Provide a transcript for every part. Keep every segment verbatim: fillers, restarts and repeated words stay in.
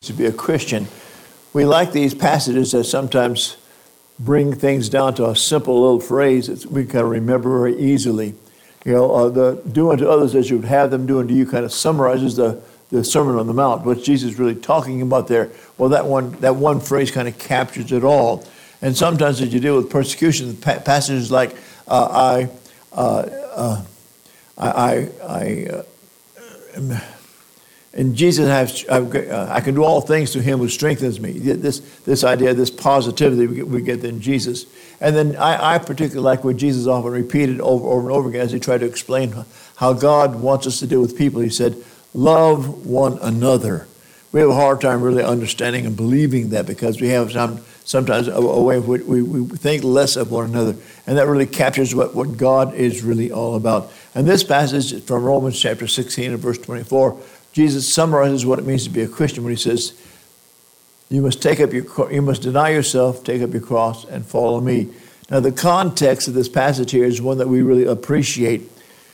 To be a Christian. We like these passages that sometimes bring things down to a simple little phrase that we can remember very easily. You know, uh, the do unto others as you would have them do unto you kind of summarizes the, the Sermon on the Mount. What Jesus is really talking about there, well, that one that one phrase kind of captures it all. And sometimes as you deal with persecution, pa- passages like uh, I, uh, uh, I, I, I uh, am, And Jesus, has, I can do all things through him who strengthens me. This this idea, this positivity we get, we get in Jesus. And then I, I particularly like what Jesus often repeated over, over and over again as he tried to explain how God wants us to deal with people. He said, love one another. We have a hard time really understanding and believing that because we have some, sometimes a, a way in which we, we think less of one another. And that really captures what, what God is really all about. And this passage is from Romans chapter sixteen and verse twenty-four. Jesus summarizes what it means to be a Christian when he says, you must take up your, you must deny yourself, take up your cross, and follow me. Now, the context of this passage here is one that we really appreciate.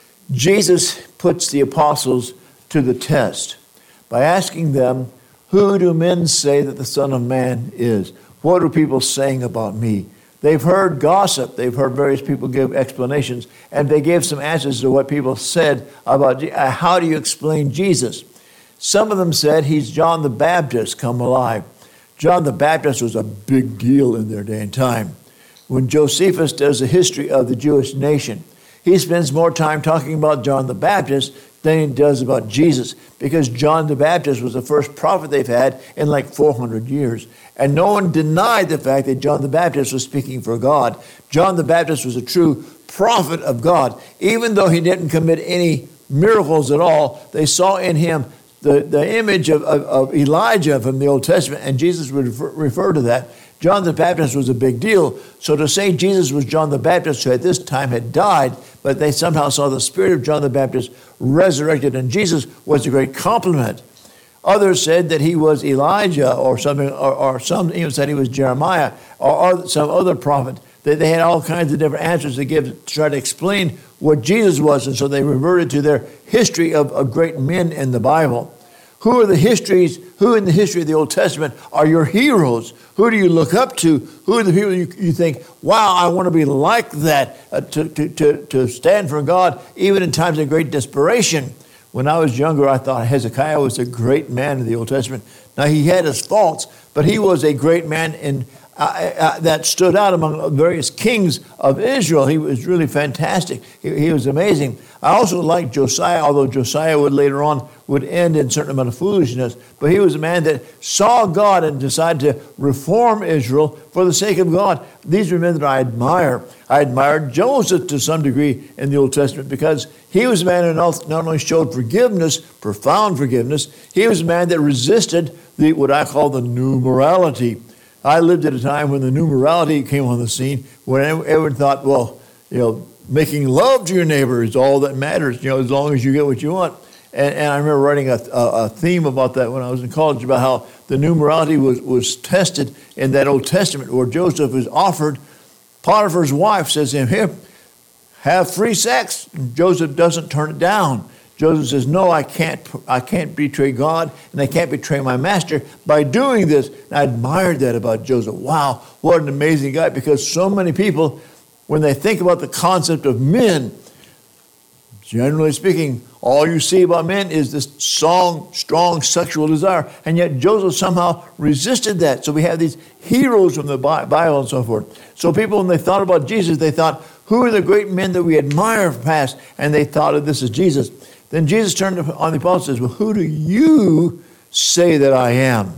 Jesus puts the apostles to the test by asking them, who do men say that the Son of Man is? What are people saying about me? They've heard gossip. They've heard various people give explanations, and they gave some answers to what people said about, how do you explain Jesus? Some of them said he's John the Baptist come alive. John the Baptist was a big deal in their day and time. When Josephus does the history of the Jewish nation, he spends more time talking about John the Baptist than he does about Jesus, because John the Baptist was the first prophet they've had in like four hundred years. And no one denied the fact that John the Baptist was speaking for God. John the Baptist was a true prophet of God. Even though he didn't commit any miracles at all, they saw in him the, the image of, of, of Elijah from the Old Testament, and Jesus would refer, refer to that. John the Baptist was a big deal. So to say Jesus was John the Baptist, who at this time had died, but they somehow saw the spirit of John the Baptist resurrected in Jesus, was a great compliment. Others said that he was Elijah or something, or, or some even said he was Jeremiah or, or some other prophet. They, they had all kinds of different answers to give to try to explain what Jesus was, and so they reverted to their history of, of great men in the Bible. Who are the histories, who in the history of the Old Testament are your heroes? Who do you look up to? Who are the people you, you think, wow, I want to be like that, uh, to, to, to, to stand for God, even in times of great desperation? When I was younger, I thought Hezekiah was a great man in the Old Testament. Now, he had his faults, but he was a great man in Uh, uh, that stood out among various kings of Israel. He was really fantastic. He, he was amazing. I also liked Josiah, although Josiah would later on would end in a certain amount of foolishness. But he was a man that saw God and decided to reform Israel for the sake of God. These are men that I admire. I admired Joseph to some degree in the Old Testament because he was a man who not only showed forgiveness, profound forgiveness, he was a man that resisted the what I call the new morality. I lived at a time when the new morality came on the scene, when everyone thought, well, you know, making love to your neighbor is all that matters, you know, as long as you get what you want. And, and I remember writing a, a, a theme about that when I was in college, about how the new morality was, was tested in that Old Testament, where Joseph is offered. Potiphar's wife says to him, here, have free sex. And Joseph doesn't turn it down. Joseph says, no, I can't I can't betray God, and I can't betray my master by doing this. And I admired that about Joseph. Wow, what an amazing guy, because so many people, when they think about the concept of men, generally speaking, all you see about men is this strong, strong sexual desire. And yet Joseph somehow resisted that. So we have these heroes from the Bible and so forth. So people, when they thought about Jesus, they thought, who are the great men that we admire from past? And they thought of this as Jesus. Then Jesus turned on the apostles and says, well, who do you say that I am?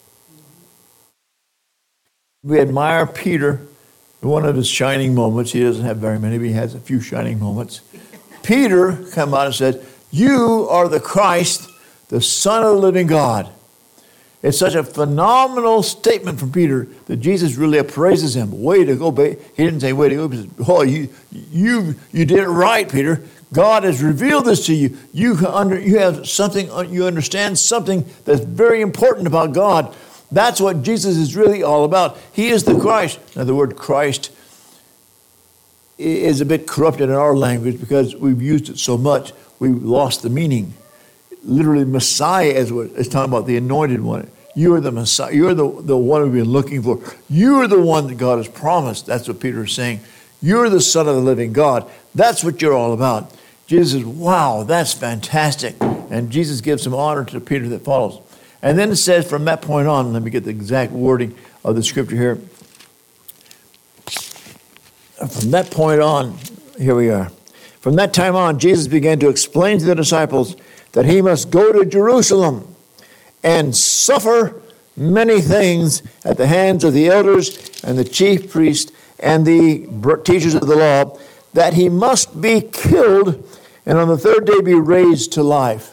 We admire Peter, one of his shining moments. He doesn't have very many, but he has a few shining moments. Peter came out and said, you are the Christ, the Son of the living God. It's such a phenomenal statement from Peter that Jesus really appraises him. Way to go, babe. He didn't say way to go. He said, oh, you, you, you did it right, Peter. God has revealed this to you. You, under, you have something, you understand something that's very important about God. That's what Jesus is really all about. He is the Christ. Now, the word Christ is a bit corrupted in our language because we've used it so much, we've lost the meaning. Literally, Messiah is what it's talking about, the anointed one. You are the Messiah. You're the, the one we've been looking for. You're the one that God has promised. That's what Peter is saying. You're the Son of the living God. That's what you're all about. Jesus says, wow, that's fantastic. And Jesus gives some honor to Peter that follows. And then it says from that point on, let me get the exact wording of the scripture here. From that point on, here we are. From that time on, Jesus began to explain to the disciples that he must go to Jerusalem and suffer many things at the hands of the elders and the chief priests and the teachers of the law, that he must be killed and on the third day be raised to life.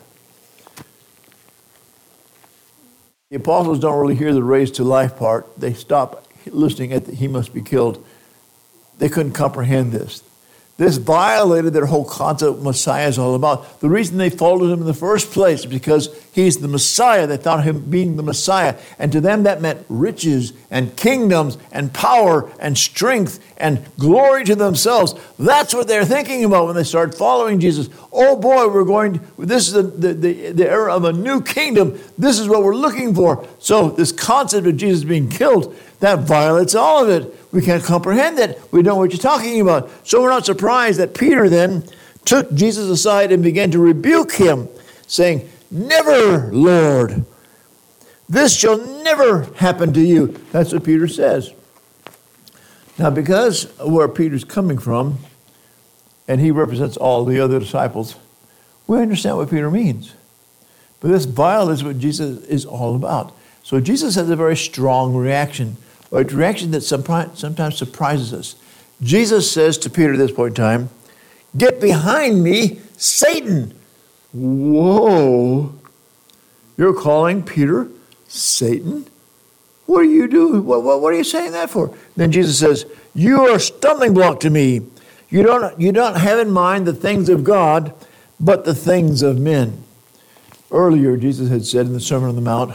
The apostles don't really hear the raised to life part. They stop listening at the he must be killed. They couldn't comprehend this. This violated their whole concept of what Messiah is all about. The reason they followed him in the first place is because he's the Messiah. They thought him being the Messiah. And to them that meant riches and kingdoms and power and strength and glory to themselves. That's what they're thinking about when they start following Jesus. Oh boy, we're going to, this is the, the, the, the era of a new kingdom. This is what we're looking for. So this concept of Jesus being killed, that violates all of it. We can't comprehend it. We know what you're talking about. So we're not surprised that Peter then took Jesus aside and began to rebuke him, saying, "Never, Lord. This shall never happen to you." That's what Peter says. Now, because of where Peter's coming from, and he represents all the other disciples, we understand what Peter means. But this violates what Jesus is all about. So Jesus has a very strong reaction, a reaction that sometimes surprises us. Jesus says to Peter at this point in time, "Get behind me, Satan." Whoa. You're calling Peter Satan? What are you doing? What, what, what are you saying that for? Then Jesus says, "You are a stumbling block to me. You don't, you don't have in mind the things of God, but the things of men." Earlier, Jesus had said in the Sermon on the Mount,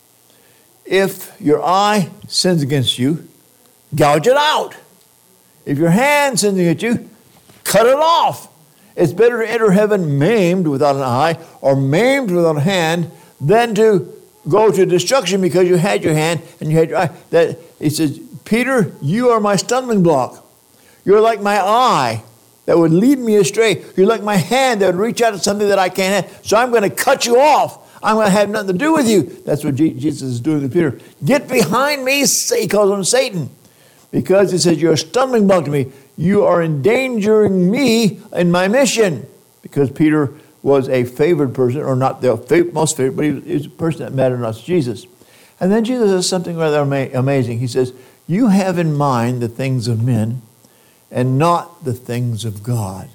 if your eye sins against you, gouge it out. If your hand sins against you, cut it off. It's better to enter heaven maimed without an eye or maimed without a hand than to go to destruction because you had your hand and you had your eye. That, he says, Peter, you are my stumbling block. You're like my eye that would lead me astray. You're like my hand that would reach out to something that I can't have. So I'm going to cut you off. I'm going to have nothing to do with you. That's what Jesus is doing to Peter. Get behind me, he calls him Satan. Because he says, you're a stumbling block to me. You are endangering me in my mission. Because Peter was a favored person, or not the most favored, but he was a person that mattered not to Jesus. And then Jesus says something rather amazing. He says, you have in mind the things of men and not the things of God.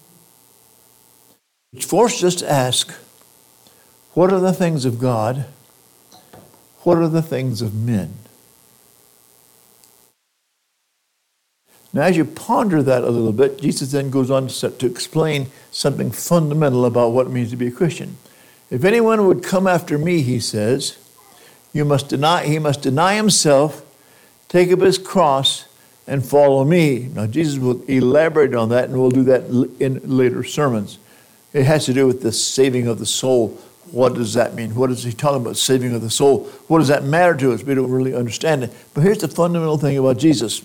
Which forces us to ask, what are the things of God? What are the things of men? Now, as you ponder that a little bit, Jesus then goes on to, to explain something fundamental about what it means to be a Christian. If anyone would come after me, he says, you must deny, he must deny himself, take up his cross, and follow me. Now, Jesus will elaborate on that, and we'll do that in later sermons. It has to do with the saving of the soul. What does that mean? What is he talking about, saving of the soul? What does that matter to us? We don't really understand it. But here's the fundamental thing about Jesus.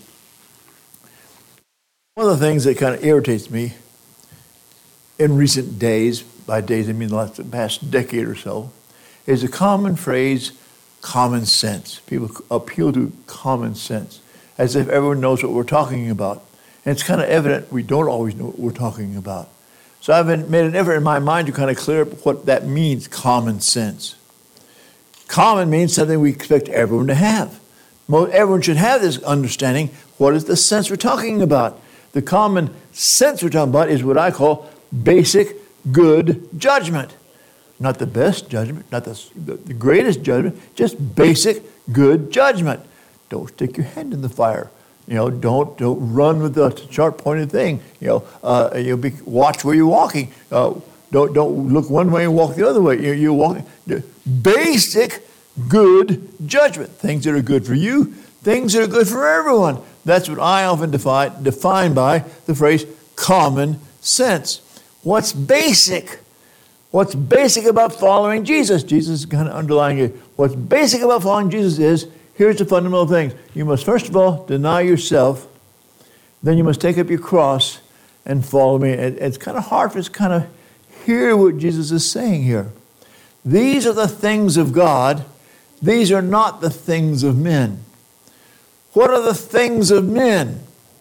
One of the things that kind of irritates me in recent days, by days I mean the last, the past decade or so, is a common phrase, common sense. People appeal to common sense as if everyone knows what we're talking about. And it's kind of evident we don't always know what we're talking about. So I've been, made an effort in my mind to kind of clear up what that means, common sense. Common means something we expect everyone to have. Everyone should have this understanding. What is the sense we're talking about? The common sense we're talking about is what I call basic good judgment. Not the best judgment, not the, the greatest judgment, just basic good judgment. Don't stick your hand in the fire. You know, don't don't run with the sharp-pointed thing. You know, uh, you be watch where you're walking. Uh, don't don't look one way and walk the other way. You you walk basic good judgment. Things that are good for you, things that are good for everyone. That's what I often define define by the phrase common sense. What's basic? What's basic about following Jesus? Jesus is kind of underlying it. What's basic about following Jesus is, here's the fundamental things. You must, first of all, deny yourself. Then you must take up your cross and follow me. It, it's kind of hard for us to kind of hear what Jesus is saying here. These are the things of God. These are not the things of men. What are the things of men?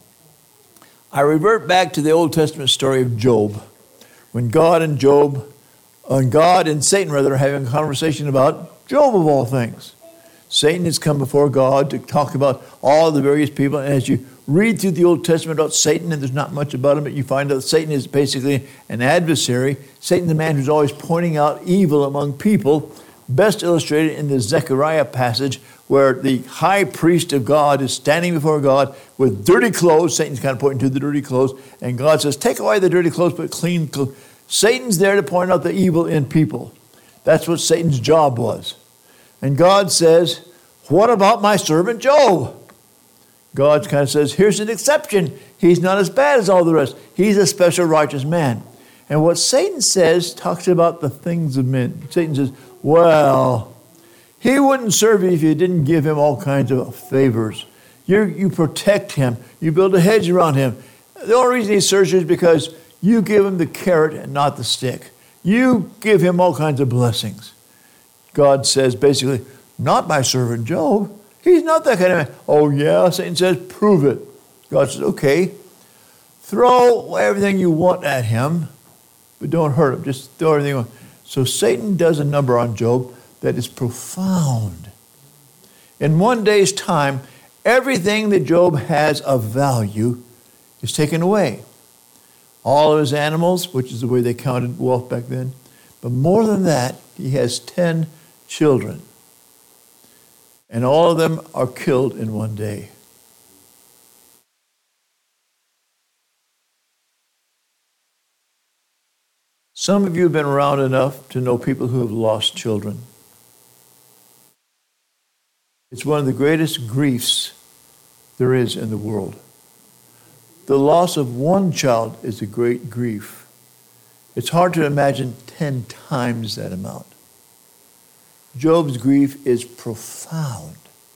I revert back to the Old Testament story of Job. When God and Job, uh, God and Satan rather, are having a conversation about Job of all things. Satan has come before God to talk about all the various people. And as you read through the Old Testament about Satan, and there's not much about him, but you find out that Satan is basically an adversary. Satan's the man who's always pointing out evil among people, best illustrated in the Zechariah passage, where the high priest of God is standing before God with dirty clothes. Satan's kind of pointing to the dirty clothes. And God says, take away the dirty clothes, but clean clothes. Satan's there to point out the evil in people. That's what Satan's job was. And God says, what about my servant Job? God kind of says, here's an exception. He's not as bad as all the rest. He's a special righteous man. And what Satan says talks about the things of men. Satan says, well, he wouldn't serve you if you didn't give him all kinds of favors. You, you protect him. You build a hedge around him. The only reason he serves you is because you give him the carrot and not the stick. You give him all kinds of blessings. God says basically, not my servant Job. He's not that kind of man. Oh yeah, Satan says, prove it. God says, okay, throw everything you want at him, but don't hurt him. Just throw everything you want. So Satan does a number on Job that is profound. In one day's time, everything that Job has of value is taken away. All of his animals, which is the way they counted wealth back then. But more than that, he has ten children. And all of them are killed in one day. Some of you have been around enough to know people who have lost children. It's one of the greatest griefs there is in the world. The loss of one child is a great grief. It's hard to imagine ten times that amount. Job's grief is profound.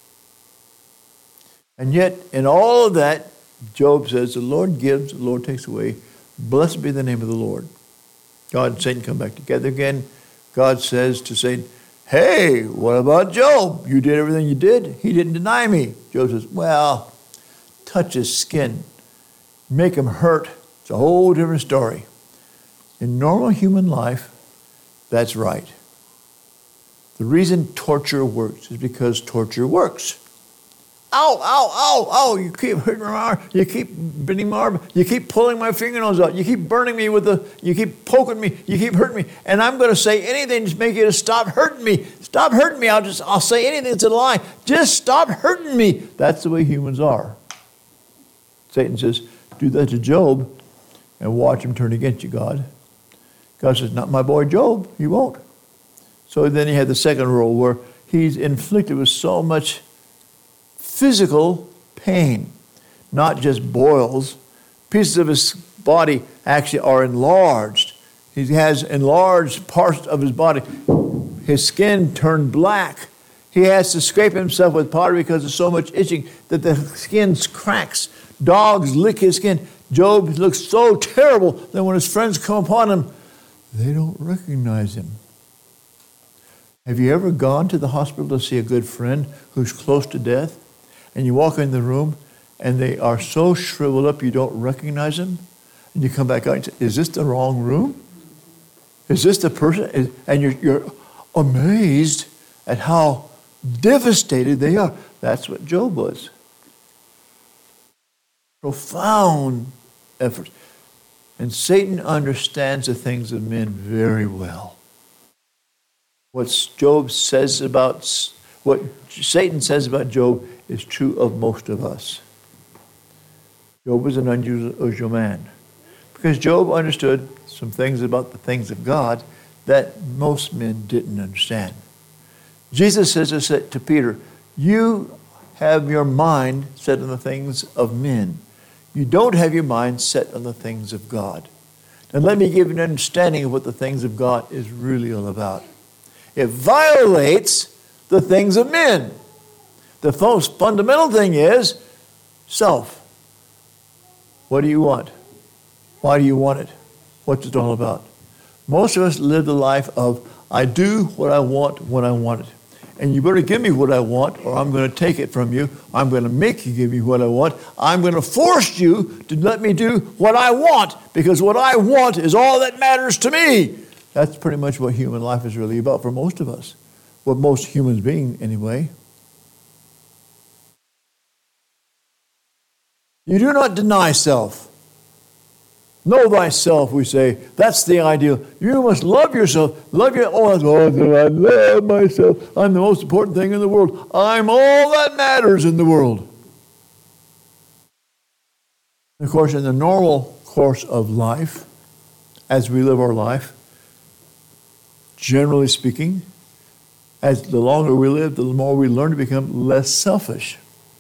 And yet, in all of that, Job says, the Lord gives, the Lord takes away. Blessed be the name of the Lord. God and Satan come back together again. God says to Satan, hey, what about Job? You did everything you did. He didn't deny me. Job says, well, touch his skin. Make him hurt. It's a whole different story. In normal human life, that's right. The reason torture works is because torture works. Ow, ow, ow, ow, you keep hurting my arm, you keep bending my arm, you keep pulling my fingernails out, you keep burning me with the, you keep poking me, you keep hurting me, and I'm going to say anything to make you to stop hurting me. Stop hurting me, I'll just, I'll say anything that's a lie. Just stop hurting me. That's the way humans are. Satan says, do that to Job and watch him turn against you, God. God says, not my boy Job, he won't. So then he had the second role where he's inflicted with so much physical pain, not just boils. Pieces of his body actually are enlarged. He has enlarged parts of his body. His skin turned black. He has to scrape himself with pottery because of so much itching that the skin cracks. Dogs lick his skin. Job looks so terrible that when his friends come upon him, they don't recognize him. Have you ever gone to the hospital to see a good friend who's close to death? And you walk in the room and they are so shriveled up you don't recognize them? And you come back out and say, is this the wrong room? Is this the person? And you're, you're amazed at how devastated they are. That's what Job was. Profound effort. And Satan understands the things of men very well. What Job says about, what Satan says about Job is true of most of us. Job was an unusual man because Job understood some things about the things of God that most men didn't understand. Jesus says to Peter, you have your mind set on the things of men. You don't have your mind set on the things of God. And let me give you an understanding of what the things of God is really all about. It violates the things of men. The most fundamental thing is self. What do you want? Why do you want it? What's it all about? Most of us live the life of, I do what I want when I want it. And you better give me what I want, or I'm going to take it from you. I'm going to make you give me what I want. I'm going to force you to let me do what I want, because what I want is all that matters to me. That's pretty much what human life is really about for most of us. What most humans being, anyway. You do not deny self. Know thyself, we say. That's the ideal. You must love yourself. Love your own. Oh, I love myself. I'm the most important thing in the world. I'm all that matters in the world. Of course, in the normal course of life, as we live our life, generally speaking, as the longer we live, the more we learn to become less selfish.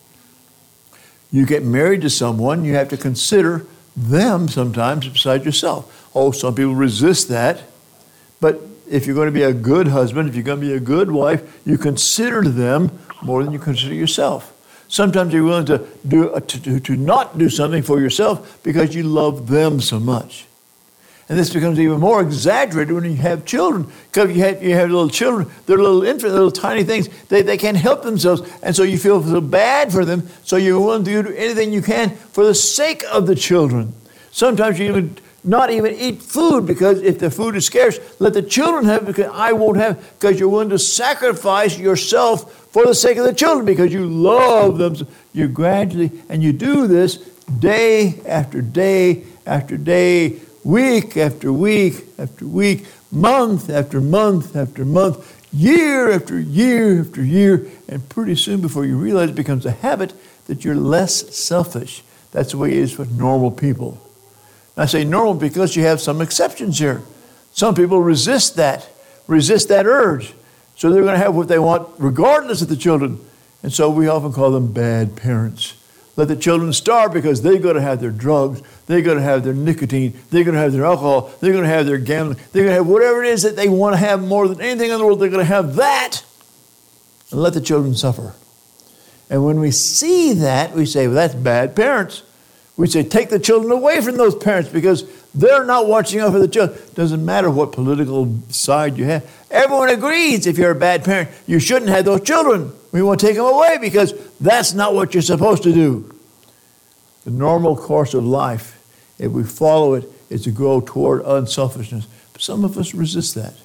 You get married to someone, you have to consider them sometimes beside yourself. Oh, some people resist that. But if you're going to be a good husband, if you're going to be a good wife, you consider them more than you consider yourself. Sometimes you're willing to do to, to, to not do something for yourself because you love them so much. And this becomes even more exaggerated when you have children. Because you have, you have little children, they're little infant, little tiny things. They, they can't help themselves. And so you feel so bad for them. So you're willing to do anything you can for the sake of the children. Sometimes you even not even eat food, because if the food is scarce, let the children have it, because I won't have, because you're willing to sacrifice yourself for the sake of the children, because you love them. You gradually, and you do this day after day after day, week after week after week, month after month after month, year after year after year, and pretty soon before you realize it becomes a habit that you're less selfish. That's the way it is with normal people. And I say normal because you have some exceptions here. Some people resist that, resist that urge. So they're going to have what they want regardless of the children. And so we often call them bad parents. Let the children starve because they're going to have their drugs, they're going to have their nicotine, they're going to have their alcohol, they're going to have their gambling, they're going to have whatever it is that they want to have more than anything in the world, they're going to have that, and let the children suffer. And when we see that, we say, well, that's bad parents. We say, take the children away from those parents because they're not watching out for the children. Doesn't matter what political side you have. Everyone agrees if you're a bad parent, you shouldn't have those children. We want to take them away because that's not what you're supposed to do. The normal course of life, if we follow it, is to grow toward unselfishness. But some of us resist that.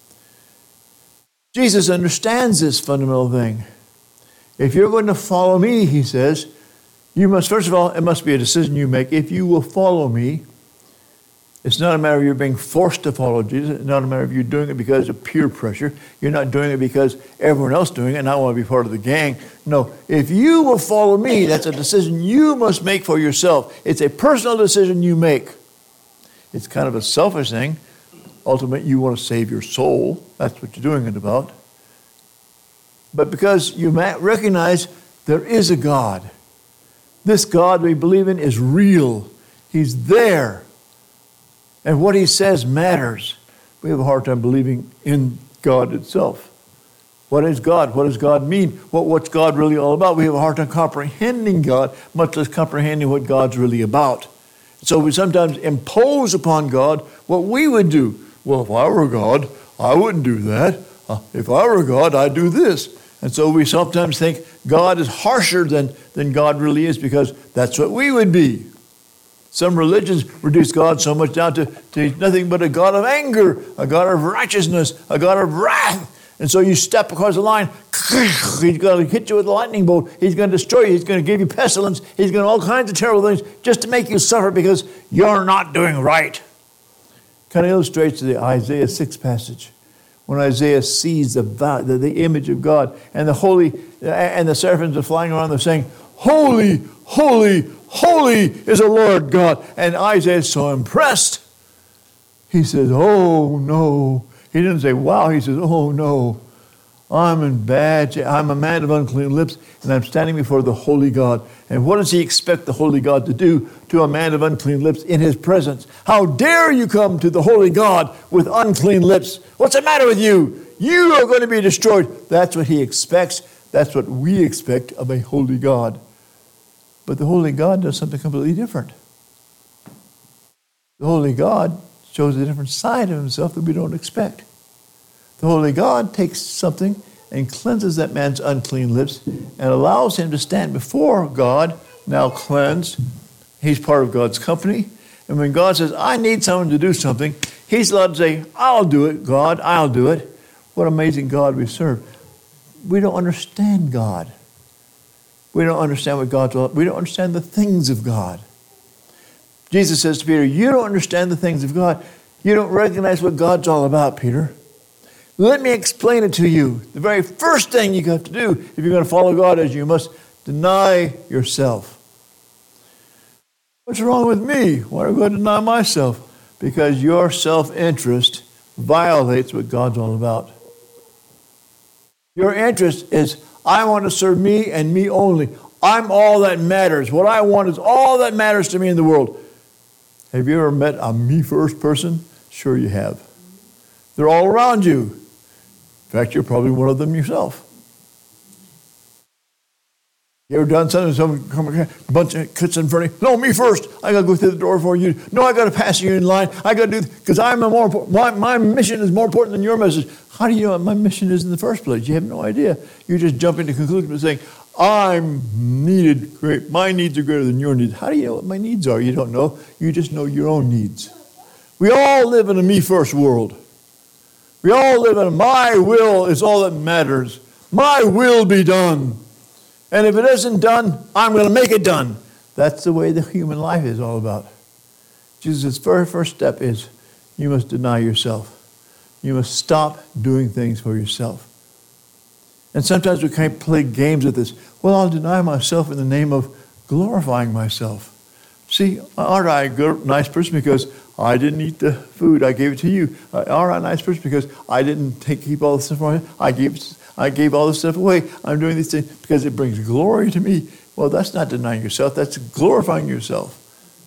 Jesus understands this fundamental thing. If you're going to follow me, he says, you must, first of all, it must be a decision you make. If you will follow me, it's not a matter of you being forced to follow Jesus. It's not a matter of you doing it because of peer pressure. You're not doing it because everyone else is doing it and I want to be part of the gang. No, if you will follow me, that's a decision you must make for yourself. It's a personal decision you make. It's kind of a selfish thing. Ultimately, you want to save your soul. That's what you're doing it about. But because you recognize there is a God. This God we believe in is real. He's there. And what he says matters. We have a hard time believing in God itself. What is God? What does God mean? What, what's God really all about? We have a hard time comprehending God, much less comprehending what God's really about. So we sometimes impose upon God what we would do. Well, if I were God, I wouldn't do that. Uh, if I were God, I'd do this. And so we sometimes think God is harsher than, than God really is because that's what we would be. Some religions reduce God so much down to, to nothing but a God of anger, a God of righteousness, a God of wrath. And so you step across the line, he's going to hit you with a lightning bolt. He's going to destroy you. He's going to give you pestilence. He's going to do all kinds of terrible things just to make you suffer because you're not doing right. Kind of illustrates the Isaiah six passage. When Isaiah sees the, the, the image of God and the holy, and the seraphims are flying around, they're saying, holy, holy, holy is the Lord God. And Isaiah is so impressed. He says, oh no. He didn't say, wow. He says, oh no. I'm in bad shape. I'm a man of unclean lips, and I'm standing before the holy God. And what does he expect the holy God to do to a man of unclean lips in his presence? How dare you come to the holy God with unclean lips? What's the matter with you? You are going to be destroyed. That's what he expects. That's what we expect of a holy God. But the holy God does something completely different. The holy God shows a different side of himself that we don't expect. The holy God takes something and cleanses that man's unclean lips and allows him to stand before God, now cleansed. He's part of God's company. And when God says, I need someone to do something, he's allowed to say, I'll do it, God, I'll do it. What amazing God we serve. We don't understand God. We don't understand what God's all about. We don't understand the things of God. Jesus says to Peter, you don't understand the things of God. You don't recognize what God's all about, Peter. Let me explain it to you. The very first thing you have to do if you're going to follow God is you must deny yourself. What's wrong with me? Why do I go to deny myself? Because your self-interest violates what God's all about. Your interest is, I want to serve me and me only. I'm all that matters. What I want is all that matters to me in the world. Have you ever met a me-first person? Sure you have. They're all around you. In fact, you're probably one of them yourself. You ever done something, someone come a bunch of kids in front of you? No, me first. I got to go through the door for you. No, I got to pass you in line. I got to do, because I'm a more important, my, my mission is more important than your message. How do you know what my mission is in the first place? You have no idea. You just jump into conclusions by saying, I'm needed great. My needs are greater than your needs. How do you know what my needs are? You don't know. You just know your own needs. We all live in a me-first world. We all live in a my will is all that matters. My will be done. And if it isn't done, I'm going to make it done. That's the way the human life is all about. Jesus' very first step is you must deny yourself. You must stop doing things for yourself. And sometimes we can't play games with this. Well, I'll deny myself in the name of glorifying myself. See, aren't I a good, nice person because I didn't eat the food, I gave it to you. Aren't I a nice person because I didn't take, keep all the stuff for me? I gave, I gave all the stuff away. I'm doing these things because it brings glory to me. Well, that's not denying yourself. That's glorifying yourself.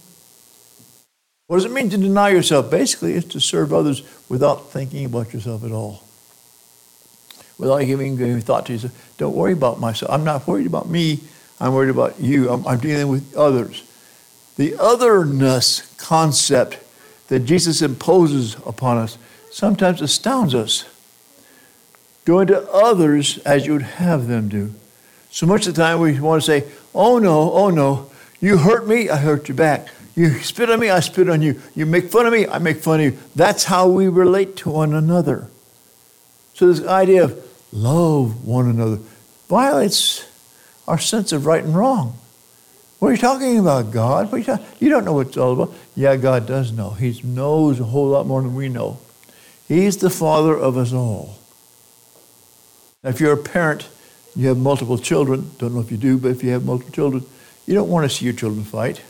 What does it mean to deny yourself? Basically, it's to serve others without thinking about yourself at all. Without giving, giving thought to yourself. Don't worry about myself. I'm not worried about me. I'm worried about you. I'm, I'm dealing with others. The otherness concept that Jesus imposes upon us sometimes astounds us. Do unto others as you would have them do. So much of the time we want to say, oh no, oh no, you hurt me, I hurt you back. You spit on me, I spit on you. You make fun of me, I make fun of you. That's how we relate to one another. So this idea of love one another violates our sense of right and wrong. What are you talking about, God? What are you, talking? You don't know what it's all about. Yeah, God does know. He knows a whole lot more than we know. He's the Father of us all. Now, if you're a parent, you have multiple children. Don't know if you do, but if you have multiple children, you don't want to see your children fight.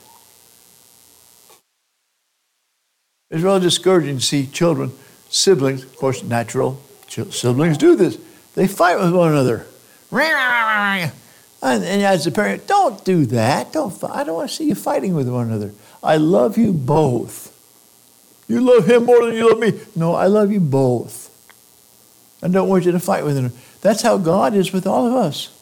It's really discouraging to see children, siblings, of course, natural siblings do this. They fight with one another. And, and as a parent, don't do that. Don't. I don't want to see you fighting with one another. I love you both. You love him more than you love me. No, I love you both. I don't want you to fight with him. That's how God is with all of us.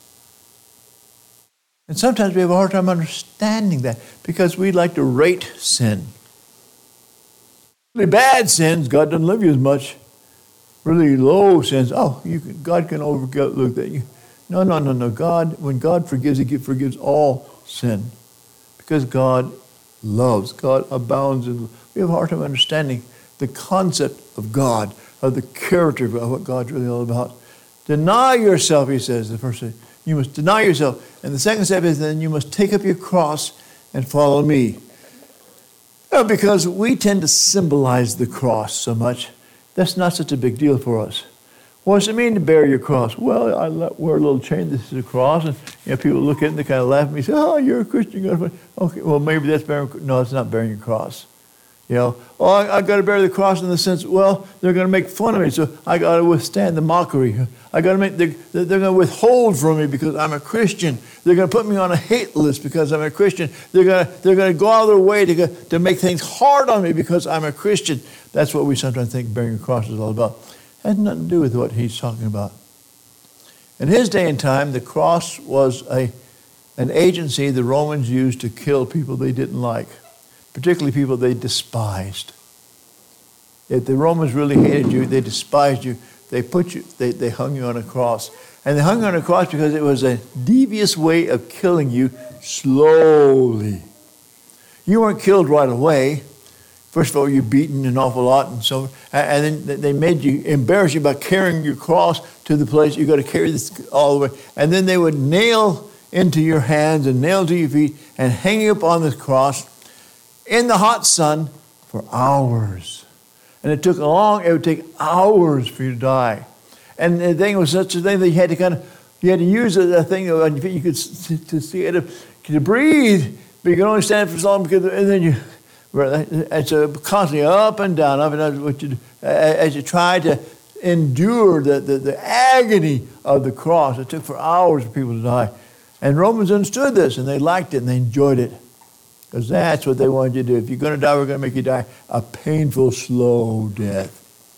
And sometimes we have a hard time understanding that because we like to rate sin. Really bad sins, God doesn't love you as much. Really low sins, oh, you can, God can overlook that. You, no, no, no, no. God, when God forgives, He forgives all sin. Because God loves. God abounds in. We have a hard time understanding the concept of God, of the character of what God's really all about. Deny yourself, He says, the first thing. You must deny yourself. And the second step is then you must take up your cross and follow me. Well, because we tend to symbolize the cross so much, that's not such a big deal for us. What does it mean to bear your cross? Well, I wear a little chain. This is a cross. And you know, people look at it and they kind of laugh at me and say, oh, you're a Christian. Okay, well, maybe that's bearing. No, it's not bearing your cross. You know, oh, I, I got to bear the cross in the sense, well, they're going to make fun of me, so I got to withstand the mockery. I got to make, they're, they're going to withhold from me because I'm a Christian. They're going to put me on a hate list because I'm a Christian. They're going to, they're going to go out of their way to, go, to make things hard on me because I'm a Christian. That's what we sometimes think bearing a cross is all about. It has nothing to do with what he's talking about. In his day and time, the cross was a, an agency the Romans used to kill people they didn't like, particularly people they despised. If the Romans really hated you, they despised you, they put you, they, they hung you on a cross. And they hung you on a cross because it was a devious way of killing you slowly. You weren't killed right away. First of all, you're beaten an awful lot, and so, and then they made you embarrass you by carrying your cross to the place you got to carry this all the way. And then they would nail into your hands and nail to your feet and hang you up on this cross in the hot sun for hours. And it took a long, it would take hours for you to die. And the thing was such a thing that you had to kind of, you had to use a thing on your feet. You could to see it, to breathe, but you could only stand for so long because, and then you, it's a constantly up and down, up and down, what you do, as you try to endure the, the, the agony of the cross. It took for hours for people to die. And Romans understood this, and they liked it, and they enjoyed it. Because that's what they wanted you to do. If you're going to die, we're going to make you die a painful, slow death.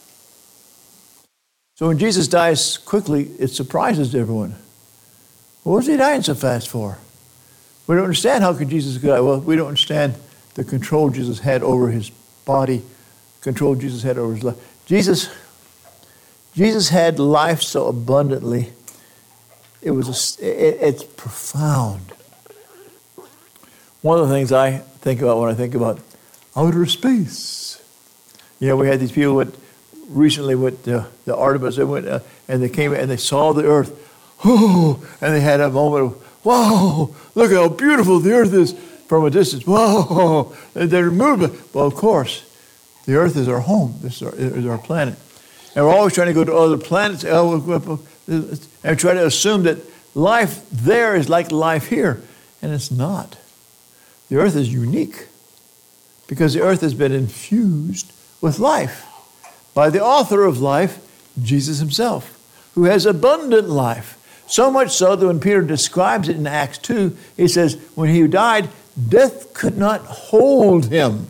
So when Jesus dies quickly, it surprises everyone. What was he dying so fast for? We don't understand how could Jesus die. Well, we don't understand the control Jesus had over his body, control Jesus had over his life. Jesus, Jesus had life so abundantly. It was a, it, it's profound. One of the things I think about when I think about outer space, you know, we had these people went recently with uh, the Artemis. They went uh, and they came and they saw the Earth. Oh, and they had a moment of, wow, look how beautiful the Earth is from a distance. Wow, and they're moving. Well, of course, the Earth is our home. This is our, is our planet. And we're always trying to go to other planets and try to assume that life there is like life here. And it's not. The Earth is unique because the Earth has been infused with life by the author of life, Jesus himself, who has abundant life. So much so that when Peter describes it in Acts two, he says, when he died, death could not hold him.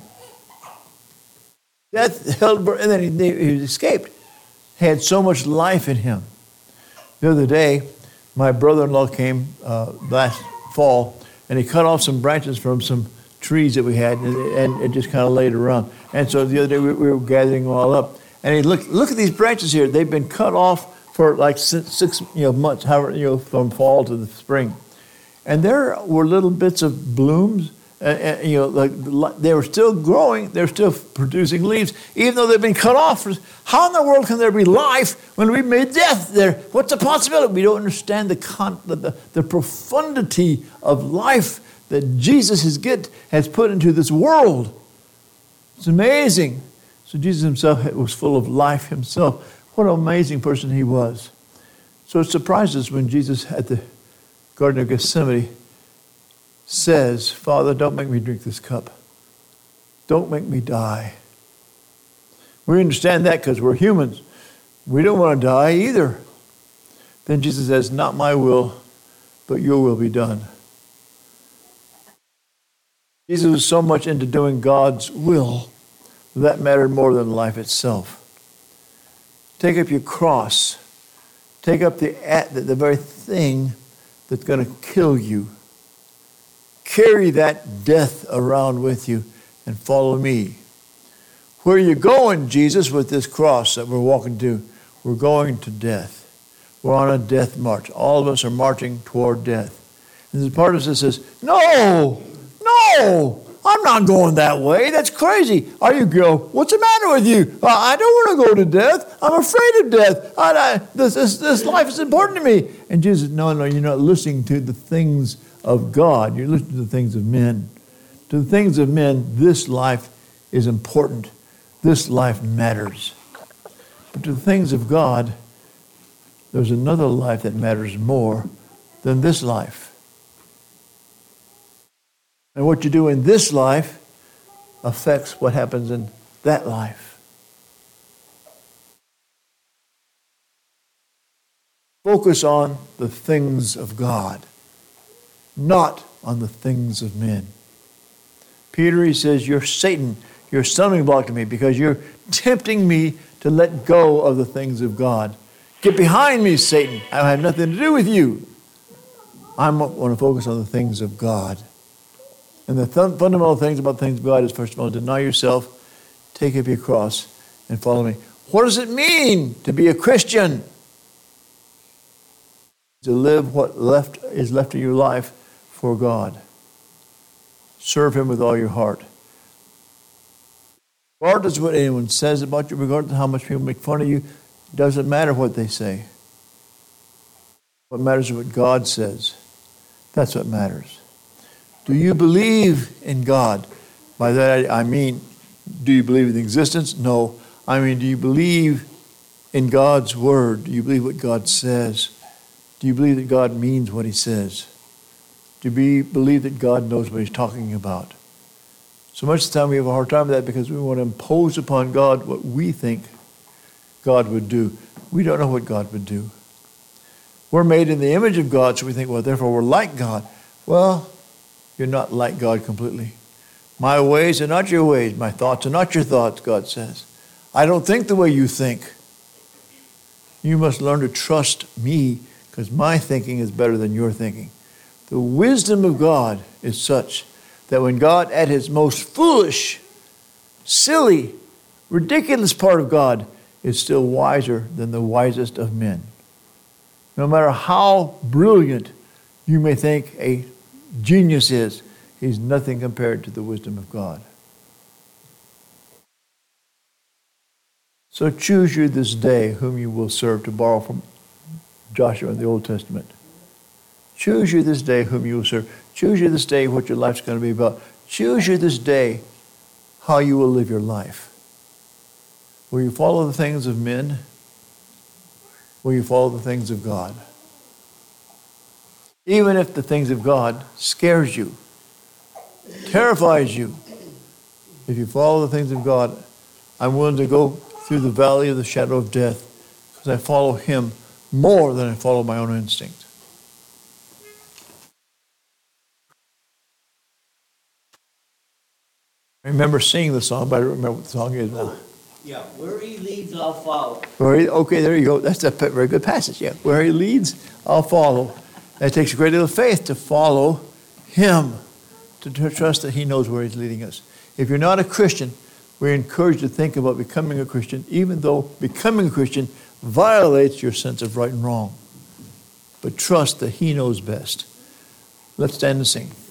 Death held, and then he, he escaped. He had so much life in him. The other day, my brother-in-law came uh, last fall, and he cut off some branches from some trees that we had, and, and it just kind of laid around. And so the other day, we, we were gathering them all up. And he looked, look at these branches here. They've been cut off for like six, six you know, months, however, you know, from fall to the spring. And there were little bits of blooms, uh, uh, you know, like they were still growing. They're still producing leaves, even though they've been cut off. How in the world can there be life when we made death there? What's the possibility? We don't understand the, con- the, the, the profundity of life that Jesus has, get, has put into this world. It's amazing. So Jesus himself was full of life himself. What an amazing person he was. So it surprises when Jesus at the Garden of Gethsemane says, Father, don't make me drink this cup. Don't make me die. We understand that because we're humans. We don't want to die either. Then Jesus says, not my will, but your will be done. Jesus was so much into doing God's will that mattered more than life itself. Take up your cross. Take up the, the, the very thing that's going to kill you. Carry that death around with you and follow me. Where are you going, Jesus, with this cross that we're walking to? We're going to death. We're on a death march. All of us are marching toward death. And the part of us that says, no, no, I'm not going that way. That's crazy. Are you go? What's the matter with you? Uh, I don't want to go to death. I'm afraid of death. I, I, this, this, this life is important to me. And Jesus, no, no, you're not listening to the things of God. You're listening to the things of men. To the things of men, this life is important. This life matters. But to the things of God, there's another life that matters more than this life. And what you do in this life affects what happens in that life. Focus on the things of God, not on the things of men. Peter, he says, you're Satan. You're a stumbling block to me because you're tempting me to let go of the things of God. Get behind me, Satan. I have nothing to do with you. I want to focus on the things of God. And the th- fundamental things about things of God is, first of all, deny yourself, take up your cross, and follow me. What does it mean to be a Christian? To live what left is left of your life for God. Serve Him with all your heart. Regardless of what anyone says about you, regardless of how much people make fun of you, it doesn't matter what they say. What matters is what God says. That's what matters. Do you believe in God? By that I mean, do you believe in existence? No. I mean, do you believe in God's word? Do you believe what God says? Do you believe that God means what He says? Do you be, believe that God knows what He's talking about? So much of the time we have a hard time with that because we want to impose upon God what we think God would do. We don't know what God would do. We're made in the image of God, so we think, well, therefore we're like God. Well, you're not like God completely. My ways are not your ways. My thoughts are not your thoughts, God says. I don't think the way you think. You must learn to trust me because my thinking is better than your thinking. The wisdom of God is such that when God, at His most foolish, silly, ridiculous part of God, is still wiser than the wisest of men. No matter how brilliant you may think a genius is, he's nothing compared to the wisdom of God. So choose you this day whom you will serve, to borrow from Joshua in the Old Testament. Choose you this day whom you will serve. Choose you this day what your life's going to be about. Choose you this day how you will live your life. Will you follow the things of men? Will you follow the things of God? Even if the things of God scares you, terrifies you, if you follow the things of God, I'm willing to go through the valley of the shadow of death because I follow Him more than I follow my own instinct. I remember singing the song, but I don't remember what the song is now. Yeah, where He leads, I'll follow. Where he, okay, there you go. That's a very good passage. Yeah, where He leads, I'll follow. It takes a great deal of faith to follow Him, to trust that He knows where He's leading us. If you're not a Christian, we're encouraged to think about becoming a Christian, even though becoming a Christian violates your sense of right and wrong. But trust that He knows best. Let's stand and sing.